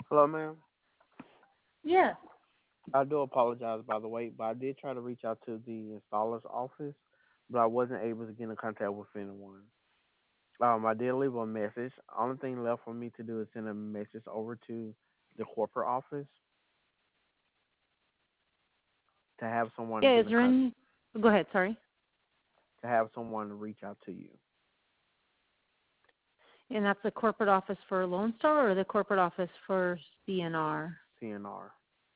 Hello, ma'am. Yes. I do apologize, by the way, but I did try to reach out to the installer's office, but I wasn't able to get in contact with anyone. I did leave a message. Only thing left for me to do is send a message over to the corporate office to have someone Yeah, get is in there con- any? Go ahead, sorry. to have someone reach out to you. And that's the corporate office for Lone Star or the corporate office for CNR? CNR.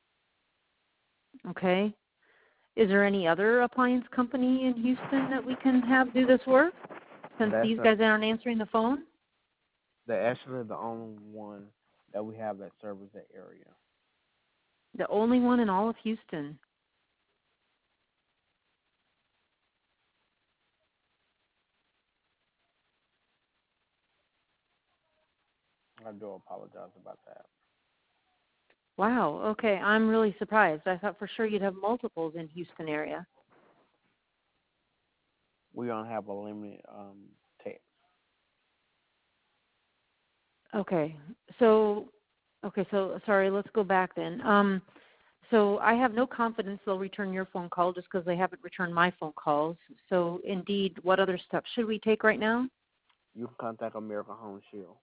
Okay. Is there any other appliance company in Houston that we can have do this work since That's these guys aren't answering the phone? they're actually the only one that we have that serves that area. The only one in all of Houston. I do apologize about that. Wow. Okay. I'm really surprised. I thought for sure you'd have multiples in Houston area. We don't have a limited text. Okay. So, so sorry, let's go back then. So I have no confidence they'll return your phone call just because they haven't returned my phone calls. So indeed, what other steps should we take right now? You can contact American Home Shield.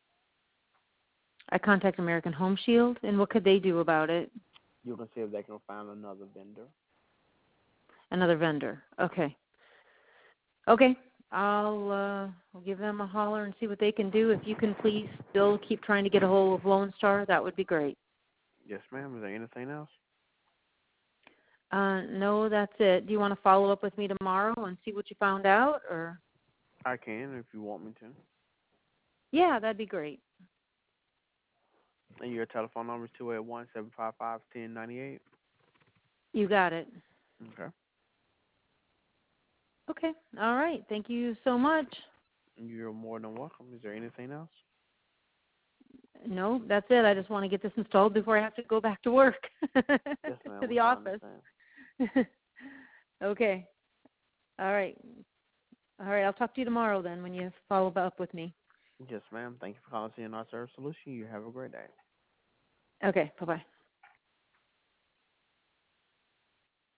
I contact American Home Shield, and what could they do about it? You can see if they can find another vendor. Another vendor. Okay. Okay. I'll give them a holler and see what they can do. If you can please still keep trying to get a hold of Lone Star, that would be great. Yes, ma'am. Is there anything else? No, that's it. Do you want to follow up with me tomorrow and see what you found out, or? I can if you want me to. Yeah, that'd be great. And your telephone number is 281-755-1098. You got it. Okay. Okay. All right. Thank you so much. You're more than welcome. Is there anything else? No, that's it. I just want to get this installed before I have to go back to work Yes, to ma'am. the Which I office. understand. Okay. All right. All right. I'll talk to you tomorrow then when you follow up with me. Yes, ma'am. Thank you for calling CNR Service Solution. You have a great day. Okay. Bye-bye.